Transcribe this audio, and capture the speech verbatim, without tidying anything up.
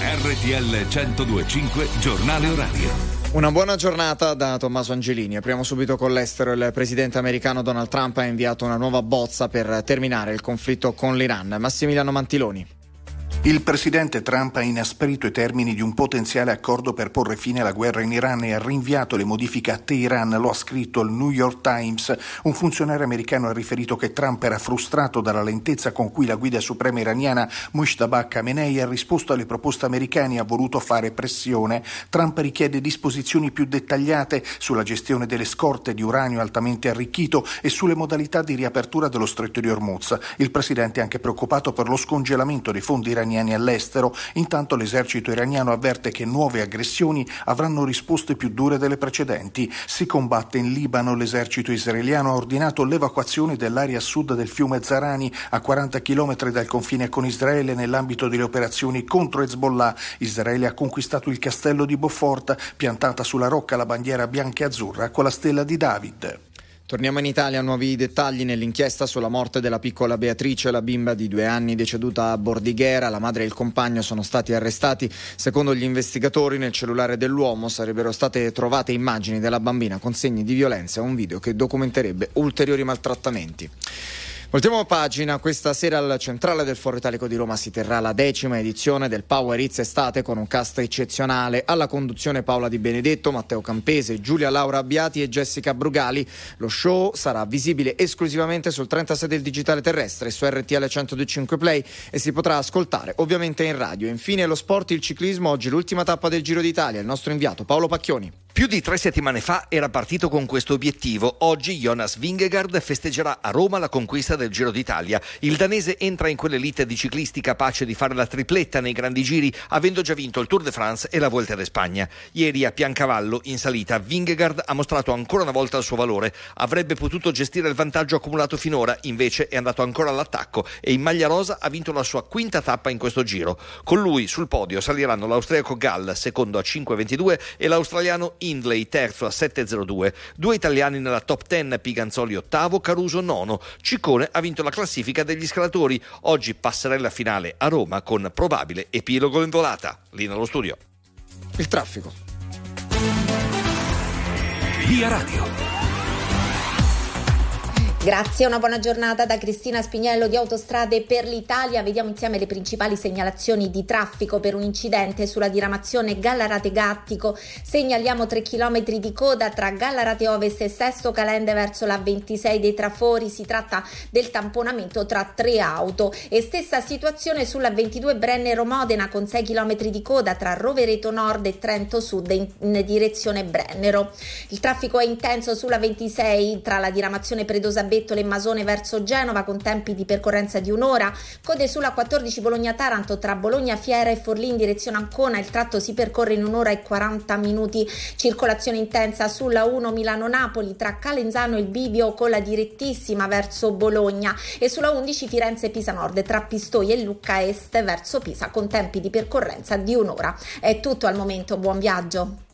R T L centodue e cinque giornale orario. Una buona giornata da Tommaso Angelini. Apriamo subito con l'estero. Il presidente americano Donald Trump ha inviato una nuova bozza per terminare il conflitto con l'Iran. Massimiliano Mantiloni. Il presidente Trump ha inasprito i termini di un potenziale accordo per porre fine alla guerra in Iran e ha rinviato le modifiche a Teheran, lo ha scritto il New York Times. Un funzionario americano ha riferito che Trump era frustrato dalla lentezza con cui la guida suprema iraniana Mojtaba Khamenei ha risposto alle proposte americane e ha voluto fare pressione. Trump richiede disposizioni più dettagliate sulla gestione delle scorte di uranio altamente arricchito e sulle modalità di riapertura dello stretto di Hormuz. Il presidente è anche preoccupato per lo scongelamento dei fondi iraniani all'estero. Intanto l'esercito iraniano avverte che nuove aggressioni avranno risposte più dure delle precedenti. Si combatte in Libano. L'esercito israeliano ha ordinato l'evacuazione dell'area a sud del fiume Zarani, a quaranta chilometri dal confine con Israele, nell'ambito delle operazioni contro Hezbollah. Israele ha conquistato il castello di Beaufort, piantata sulla rocca la bandiera bianca e azzurra con la stella di David. Torniamo in Italia, nuovi dettagli nell'inchiesta sulla morte della piccola Beatrice, la bimba di due anni deceduta a Bordighera. La madre e il compagno sono stati arrestati. Secondo gli investigatori, nel cellulare dell'uomo sarebbero state trovate immagini della bambina con segni di violenza e un video che documenterebbe ulteriori maltrattamenti. Voltiamo pagina. Questa sera al Centrale del Foro Italico di Roma si terrà la decima edizione del Power Hits Estate con un cast eccezionale. Alla conduzione Paola Di Benedetto, Matteo Campese, Giulia Laura Abbiati e Jessica Brugali. Lo show sarà visibile esclusivamente sul trentasei del digitale terrestre, su R T L centodue e cinque Play, e si potrà ascoltare ovviamente in radio. Infine lo sport, il ciclismo, oggi l'ultima tappa del Giro d'Italia. Il nostro inviato Paolo Pacchioni. Più di tre settimane fa era partito con questo obiettivo. Oggi Jonas Vingegaard festeggerà a Roma la conquista del Giro d'Italia. Il danese entra in quell'elite di ciclisti capace di fare la tripletta nei grandi giri, avendo già vinto il Tour de France e la Vuelta d'Espagna. Ieri a Piancavallo, in salita, Vingegaard ha mostrato ancora una volta il suo valore. Avrebbe potuto gestire il vantaggio accumulato finora, invece è andato ancora all'attacco e in maglia rosa ha vinto la sua quinta tappa in questo giro. Con lui sul podio saliranno l'austriaco Gall, secondo a cinque ventidue, e l'australiano Hindley, terzo a sette zero due. Due italiani nella top dieci, Piganzoli ottavo, Caruso nono. Ciccone ha vinto la classifica degli scalatori. Oggi passerella finale a Roma con probabile epilogo in volata. Lì nello studio. Il traffico. Via Radio. Grazie, una buona giornata da Cristina Spiniello di Autostrade per l'Italia. Vediamo insieme le principali segnalazioni di traffico per un incidente sulla diramazione Gallarate-Gattico. Segnaliamo tre chilometri di coda tra Gallarate Ovest e Sesto Calende verso la ventisei dei Trafori. Si tratta del tamponamento tra tre auto. E stessa situazione sulla ventidue Brennero-Modena con sei chilometri di coda tra Rovereto Nord e Trento Sud in, in direzione Brennero. Il traffico è intenso sulla ventisei tra la diramazione Predosa Bettole e Masone verso Genova con tempi di percorrenza di un'ora. Code sulla quattordici Bologna-Taranto tra Bologna Fiera e Forlì in direzione Ancona. Il tratto si percorre in un'ora e quaranta minuti. Circolazione intensa sulla uno Milano-Napoli tra Calenzano e il Bivio con la direttissima verso Bologna, e sulla undici Firenze-Pisa Nord tra Pistoia e Lucca Est verso Pisa con tempi di percorrenza di un'ora. È tutto al momento, buon viaggio.